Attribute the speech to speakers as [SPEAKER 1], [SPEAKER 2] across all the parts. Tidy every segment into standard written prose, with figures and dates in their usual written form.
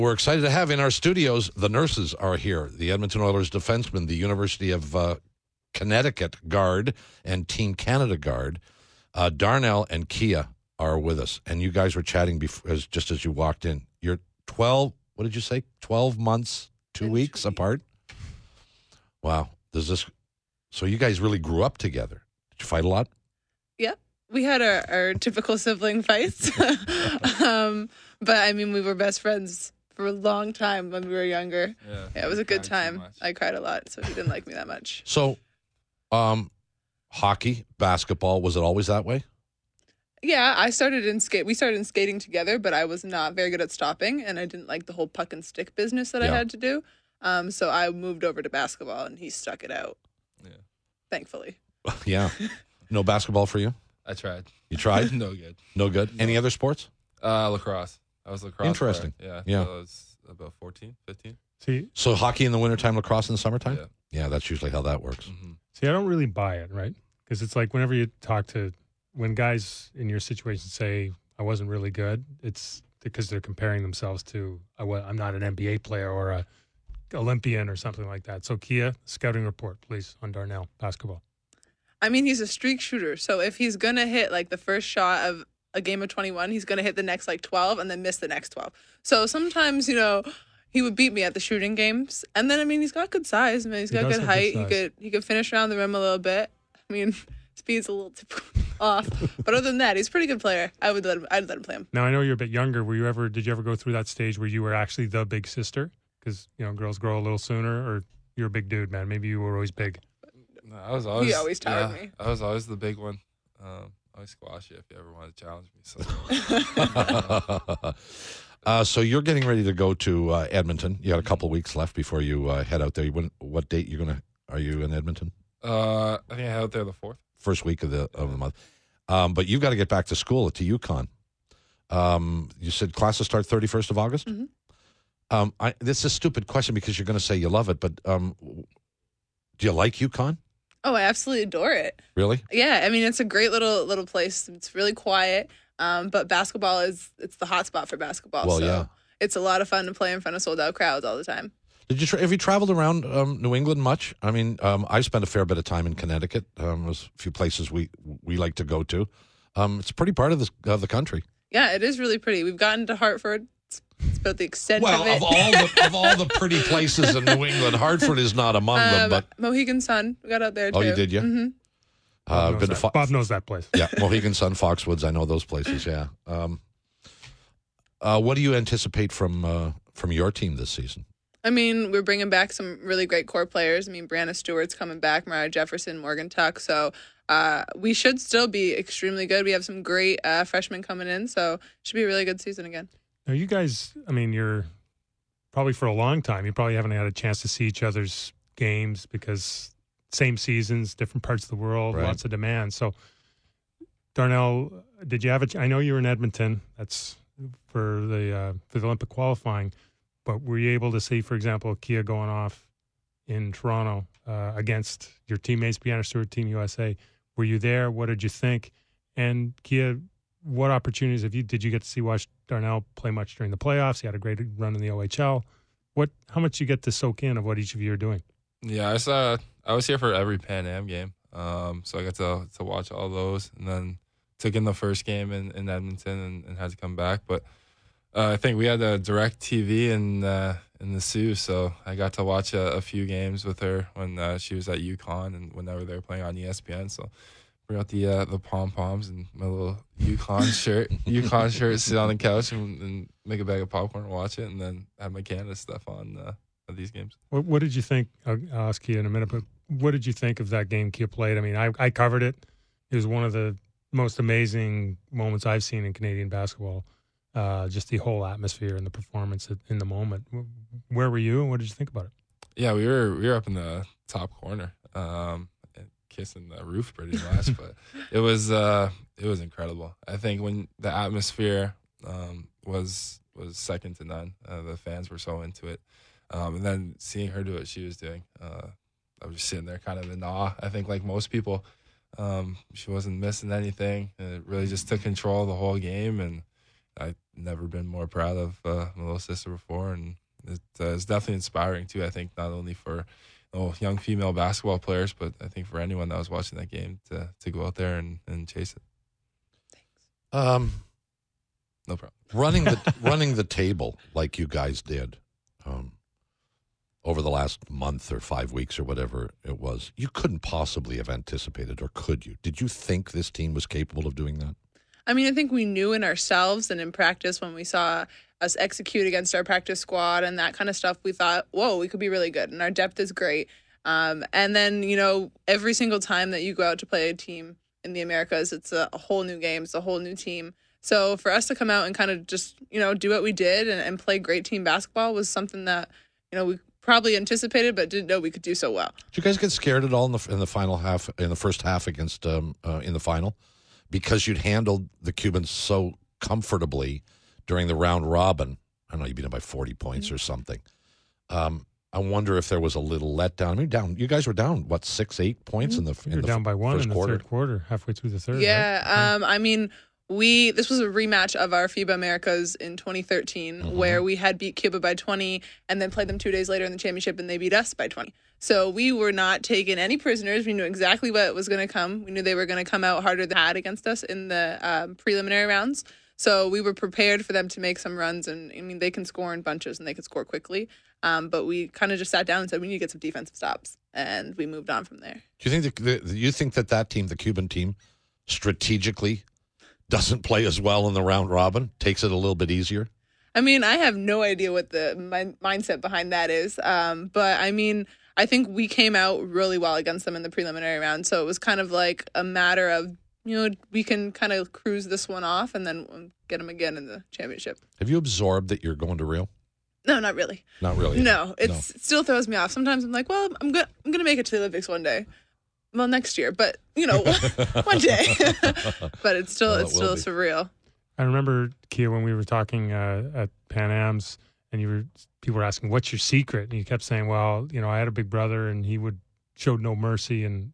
[SPEAKER 1] We're excited to have in our studios, the nurses are here. The Edmonton Oilers defenseman, the University of Connecticut guard, and Team Canada guard. Darnell and Kia are with us. And you guys were chatting just as you walked in. You're 12, what did you say? 12 months, 2 weeks apart? Wow. So you guys really grew up together. Did you fight a lot?
[SPEAKER 2] Yeah. We had our typical sibling fights. But, I mean, we were best friends for a long time when we were younger. Yeah, it was a good time. I cried a lot, so he didn't like me that much.
[SPEAKER 1] So, hockey, basketball, was it always that way?
[SPEAKER 2] Yeah, we started in skating together, but I was not very good at stopping, and I didn't like the whole puck and stick business that I had to do. So I moved over to basketball, and he stuck it out. Yeah. Thankfully.
[SPEAKER 1] Yeah. No basketball for you?
[SPEAKER 3] I tried.
[SPEAKER 1] You tried?
[SPEAKER 3] No good.
[SPEAKER 1] No good? No. Any other sports?
[SPEAKER 3] Lacrosse. I was lacrosse.
[SPEAKER 1] Interesting.
[SPEAKER 3] Player.
[SPEAKER 1] Yeah.
[SPEAKER 3] I was about 14, 15.
[SPEAKER 1] So hockey in the wintertime, lacrosse in the summertime?
[SPEAKER 3] Yeah.
[SPEAKER 1] Yeah, that's usually how that works.
[SPEAKER 3] Mm-hmm.
[SPEAKER 4] See, I don't really buy it, right? Because it's like whenever you talk to, when guys in your situation say, I wasn't really good, it's because they're comparing themselves to, I'm not an NBA player or a Olympian or something like that. So Kia, scouting report, please, on Darnell basketball.
[SPEAKER 2] I mean, he's a streak shooter. So if he's going to hit like the first shot of a game of 21, he's going to hit the next like 12 and then miss the next 12. So sometimes, he would beat me at the shooting games. And then, I mean, he's got good size. I mean, he's got good height. He could finish around the rim a little bit. I mean, speed's a little off. But other than that, he's a pretty good player. I'd let him play him.
[SPEAKER 4] Now, I know you're a bit younger. Did you ever go through that stage where you were actually the big sister? Because, girls grow a little sooner, or you're a big dude, man. Maybe you were always big.
[SPEAKER 3] No, I was always.
[SPEAKER 2] He always towered me.
[SPEAKER 3] I was always the big one. I always squash you if you ever want to challenge me. So.
[SPEAKER 1] So you're getting ready to go to Edmonton. You got a couple of weeks left before you head out there. What date are you in Edmonton?
[SPEAKER 3] I think I head out there the 4th.
[SPEAKER 1] First week of the month. But you've got to get back to school to UConn. You said classes start 31st of August?
[SPEAKER 2] Mm-hmm.
[SPEAKER 1] This is a stupid question because you're going to say you love it, but do you like UConn?
[SPEAKER 2] Oh, I absolutely adore it.
[SPEAKER 1] Really?
[SPEAKER 2] Yeah, I mean, it's a great little place. It's really quiet, but basketball it's the hot spot for basketball.
[SPEAKER 1] Well,
[SPEAKER 2] so
[SPEAKER 1] yeah.
[SPEAKER 2] It's a lot of fun to play in front of sold-out crowds all the time.
[SPEAKER 1] Have you traveled around New England much? I mean, I spent a fair bit of time in Connecticut. There's a few places we like to go to. It's a pretty part of the country.
[SPEAKER 2] Yeah, it is really pretty. We've gotten to Hartford. It's about the extent of it.
[SPEAKER 1] of all the pretty places in New England, Hartford is not among them. But
[SPEAKER 2] Mohegan Sun, we got out there too.
[SPEAKER 1] Oh, you did, yeah?
[SPEAKER 2] Mm-hmm.
[SPEAKER 4] Bob knows that place.
[SPEAKER 1] Yeah, Mohegan Sun, Foxwoods. I know those places. Yeah. What do you anticipate from your team this season?
[SPEAKER 2] I mean, we're bringing back some really great core players. I mean, Brianna Stewart's coming back, Mariah Jefferson, Morgan Tuck. So we should still be extremely good. We have some great freshmen coming in, so it should be a really good season again.
[SPEAKER 4] Now, you guys, I mean, you're probably for a long time, you probably haven't had a chance to see each other's games because same seasons, different parts of the world,
[SPEAKER 1] right.
[SPEAKER 4] Lots of demand. So, Darnell, did you have I know you were in Edmonton. That's for the Olympic qualifying. But were you able to see, for example, Kia going off in Toronto against your teammates, Brianna Stewart, Team USA? Were you there? What did you think? And Kia, what opportunities did you get to watch Darnell play much during the playoffs? He had a great run in the OHL. How much you get to soak in of what each of you are doing?
[SPEAKER 3] Yeah, I was here for every Pan Am game, so I got to watch all those, and then took in the first game in Edmonton and had to come back. But I think we had a direct TV in the Sioux, so I got to watch a few games with her when she was at UConn and whenever they were playing on ESPN. So bring out the pom-poms and my little UConn shirt, sit on the couch and make a bag of popcorn and watch it, and then have my Canada stuff on at these games.
[SPEAKER 4] What did you think? I'll ask Kia in a minute, but what did you think of that game Kia played? I mean, I covered it. It was one of the most amazing moments I've seen in Canadian basketball. Just the whole atmosphere and the performance in the moment. Where were you, and what did you think about it?
[SPEAKER 3] Yeah, we were up in the top corner, kissing the roof pretty much, but it was incredible. I think when the atmosphere was second to none. The fans were so into it, and then seeing her do what she was doing, I was just sitting there kind of in awe. I think like most people, she wasn't missing anything. It really just took control of the whole game, and I never been more proud of my little sister before, and it's definitely inspiring too. I think not only for young female basketball players, but I think for anyone that was watching that game to go out there and chase it.
[SPEAKER 1] Um,
[SPEAKER 3] No problem.
[SPEAKER 1] running the table like you guys did over the last month or 5 weeks or whatever it was, you couldn't possibly have anticipated, or could you? Did you think this team was capable of doing that?
[SPEAKER 2] I mean, I think we knew in ourselves and in practice when we saw us execute against our practice squad and that kind of stuff, we thought, whoa, we could be really good. And our depth is great. And then, every single time that you go out to play a team in the Americas, it's a whole new game. It's a whole new team. So for us to come out and kind of just, do what we did and play great team basketball was something that, we probably anticipated but didn't know we could do so well.
[SPEAKER 1] Did you guys get scared at all in the final half, in the first half against in the final? Because you'd handled the Cubans so comfortably during the round robin. I don't know, you beat them by 40 points or something. I wonder if there was a little letdown. I mean, you guys were down, 6-8 points in the
[SPEAKER 4] You're down by one
[SPEAKER 1] first
[SPEAKER 4] in the
[SPEAKER 1] quarter.
[SPEAKER 4] third quarter, halfway through the third.
[SPEAKER 2] Yeah,
[SPEAKER 4] right?
[SPEAKER 2] I mean, this was a rematch of our FIBA Americas in 2013, where we had beat Cuba by 20 and then played them 2 days later in the championship, and they beat us by 20. So we were not taking any prisoners. We knew exactly what was going to come. We knew they were going to come out harder than had against us in the preliminary rounds. So we were prepared for them to make some runs, and I mean, they can score in bunches and they can score quickly. But we kind of just sat down and said we need to get some defensive stops, and we moved on from there.
[SPEAKER 1] Do you think that team, the Cuban team, strategically doesn't play as well in the round robin, takes it a little bit easier?
[SPEAKER 2] I mean, I have no idea what the mindset behind that is. But I mean, I think we came out really well against them in the preliminary round. So it was kind of like a matter of, we can kind of cruise this one off and then get them again in the championship.
[SPEAKER 1] Have you absorbed that you're going to Rio?
[SPEAKER 2] No, not really.
[SPEAKER 1] Not really.
[SPEAKER 2] No, it still throws me off. Sometimes I'm like, well, I'm gonna make it to the Olympics one day. Well, next year, but one day. But it's still surreal.
[SPEAKER 4] I remember, Kia, when we were talking at Pan Am's, and people were asking, "What's your secret?" And you kept saying, "Well, I had a big brother, and he showed no mercy." And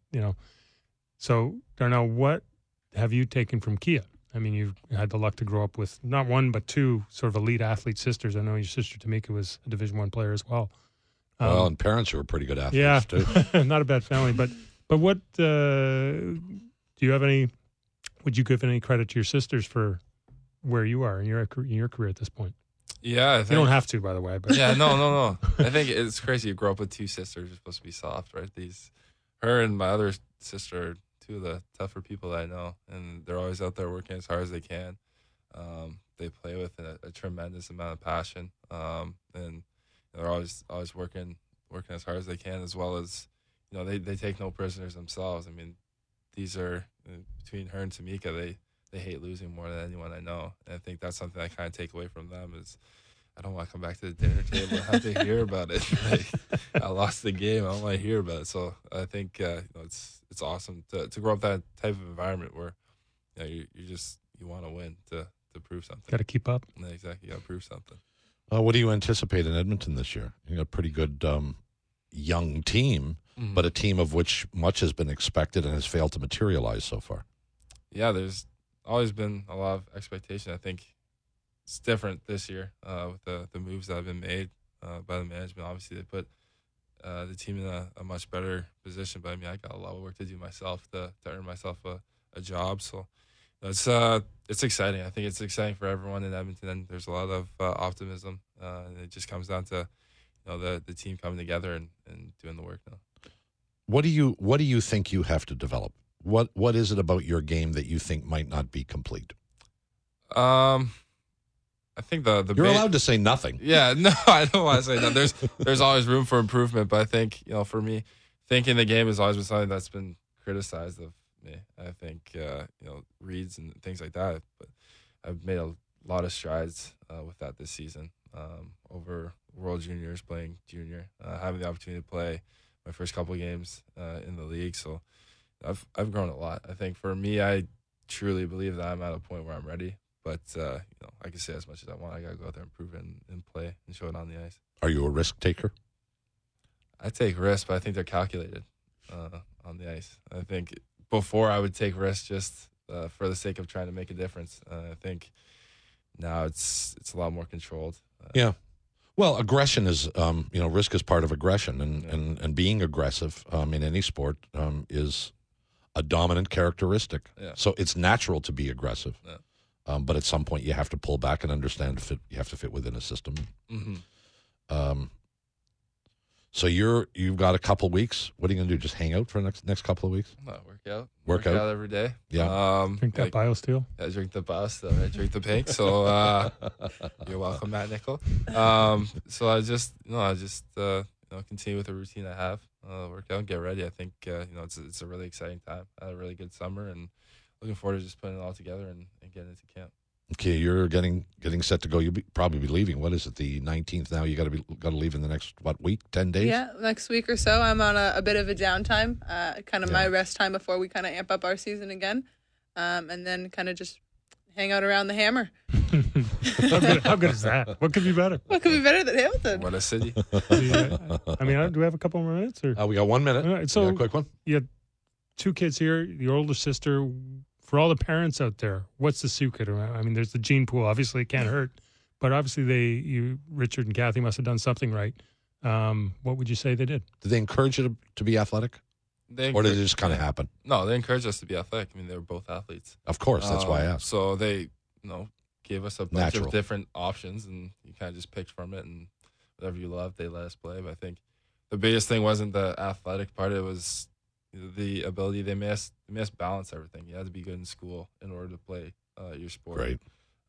[SPEAKER 4] so Darnell, what have you taken from Kia? I mean, you've had the luck to grow up with not one but two sort of elite athlete sisters. I know your sister Tamika was a Division I player as well.
[SPEAKER 1] And parents who were pretty good athletes too.
[SPEAKER 4] Not a bad family, but what do you have any? Would you give any credit to your sisters for where you are in your career at this point?
[SPEAKER 3] Yeah, I think,
[SPEAKER 4] you don't have to, by the way. But
[SPEAKER 3] yeah, no. I think it's crazy. You grow up with two sisters. You're supposed to be soft, right? Her and my other sister are two of the tougher people that I know, and they're always out there working as hard as they can. They play with a tremendous amount of passion, and they're always working as hard as they can, as well as they take no prisoners themselves. I mean, these are between her and Tamika, they hate losing more than anyone I know, and I think that's something I kind of take away from them is I don't want to come back to the dinner table and have to hear about it. Like, I lost the game, I don't want to hear about it. So I think it's awesome to grow up that type of environment where you want to win to prove something.
[SPEAKER 4] Got to keep up.
[SPEAKER 3] Yeah, exactly, you got to prove something.
[SPEAKER 1] What do you anticipate in Edmonton this year? You got a pretty good young team, but a team of which much has been expected and has failed to materialize so far.
[SPEAKER 3] Yeah, there's always been a lot of expectation. I think it's different this year with the moves that have been made by the management. Obviously, they put the team in a much better position. But I mean, I got a lot of work to do myself to earn myself a job. So it's exciting. I think it's exciting for everyone in Edmonton. And there's a lot of optimism, and it just comes down to the team coming together and doing the work now.
[SPEAKER 1] What do you think you have to develop? What is it about your game that you think might not be complete?
[SPEAKER 3] I think
[SPEAKER 1] you're allowed to say nothing.
[SPEAKER 3] Yeah, no, I don't want to say that. There's always room for improvement, but I think for me, thinking the game has always been something that's been criticized of me. I think reads and things like that, but I've made a lot of strides with that this season. Over World Juniors, playing junior, having the opportunity to play my first couple of games in the league, so I've grown a lot. I think for me, I truly believe that I'm at a point where I'm ready. But I can say as much as I want. I gotta go out there and prove it and play and show it on the ice.
[SPEAKER 1] Are you a risk taker?
[SPEAKER 3] I take risks, but I think they're calculated on the ice. I think before I would take risks just for the sake of trying to make a difference. I think now it's a lot more controlled.
[SPEAKER 1] Yeah. Well, aggression is, risk is part of aggression, and being aggressive in any sport is a dominant characteristic.
[SPEAKER 3] Yeah.
[SPEAKER 1] So it's natural to be aggressive,
[SPEAKER 3] Yeah.
[SPEAKER 1] but at some point you have to pull back and understand you have to fit within a system.
[SPEAKER 3] Mm-hmm.
[SPEAKER 1] So you've got a couple weeks. What are you going to do? Just hang out for the next couple of weeks?
[SPEAKER 3] Work out every day.
[SPEAKER 1] Yeah.
[SPEAKER 4] Drink that BioSteel.
[SPEAKER 3] I drink the Boston. I drink the pink. So you're welcome, Matt Nickel. So I just continue with the routine I have. Work out and get ready. I think it's a really exciting time. I had a really good summer and looking forward to just putting it all together and getting into camp.
[SPEAKER 1] Okay, you're getting set to go. You'll probably be leaving. What is it? The 19th now. You got to leave in the next week? 10 days?
[SPEAKER 2] Yeah, next week or so. I'm on a bit of a downtime, kind of my rest time before we kind of amp up our season again, and then kind of just hang out around the Hammer.
[SPEAKER 4] How good is that? What could be better?
[SPEAKER 2] What could be better than Hamilton?
[SPEAKER 3] What a city!
[SPEAKER 4] I mean, do we have a couple more minutes? Or
[SPEAKER 1] We got 1 minute.
[SPEAKER 4] All right, so
[SPEAKER 1] You got a quick one.
[SPEAKER 4] you have 2 kids here. Your older sister. For all the parents out there, what's the secret? I mean, there's the gene pool. Obviously, it can't hurt, but obviously, Richard and Kathy must have done something right. What would you say they did?
[SPEAKER 1] Did they encourage you to be athletic, or did it just kind of happen?
[SPEAKER 3] No, they encouraged us to be athletic. I mean, they were both athletes.
[SPEAKER 1] Of course, that's why I asked.
[SPEAKER 3] So they, gave us a bunch
[SPEAKER 1] Natural.
[SPEAKER 3] of different options, and you kind of just picked from it, and whatever you loved, they let us play. But I think the biggest thing wasn't the athletic part; it was the ability. They made us balance everything. You had to be good in school in order to play your sport.
[SPEAKER 1] Great.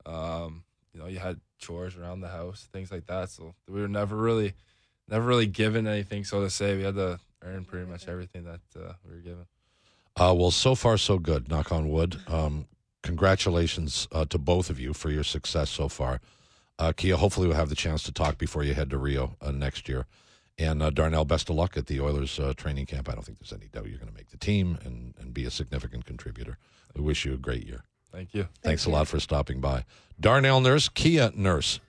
[SPEAKER 3] You had chores around the house, things like that. So we were never really given anything, so to say. We had to earn pretty much everything that we were given.
[SPEAKER 1] Well, so far so good. Knock on wood. Congratulations to both of you for your success so far. Kia, hopefully we'll have the chance to talk before you head to Rio next year. And Darnell, best of luck at the Oilers training camp. I don't think there's any doubt you're going to make the team and be a significant contributor. We wish you a great year.
[SPEAKER 3] Thank you.
[SPEAKER 1] Thanks a lot for stopping by. Darnell Nurse, Kia Nurse.